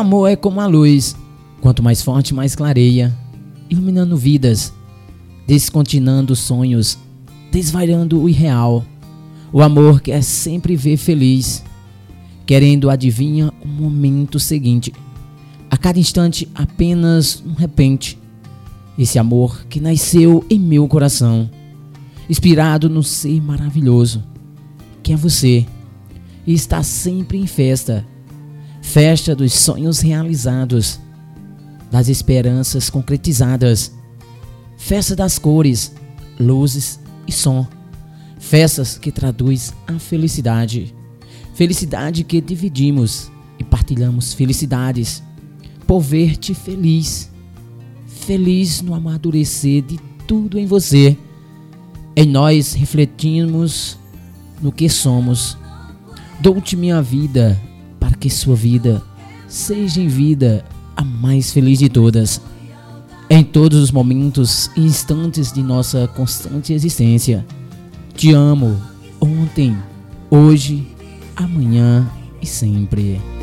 amor é como a luz, quanto mais forte, mais clareia, iluminando vidas, descortinando sonhos, desvaiando o irreal. O amor quer sempre ver feliz, querendo adivinha o momento seguinte, a cada instante apenas um repente. Esse amor que nasceu em meu coração, inspirado no ser maravilhoso que é você, e está sempre em festa, festa dos sonhos realizados, das esperanças concretizadas, festa das cores, luzes e som, festas que traduz a felicidade, felicidade que dividimos e partilhamos felicidades, por ver-te feliz, feliz no amadurecer de tudo em você. Em nós refletimos no que somos. Dou-te minha vida para que sua vida seja em vida a mais feliz de todas. Em todos os momentos e instantes de nossa constante existência. Te amo ontem, hoje, amanhã e sempre.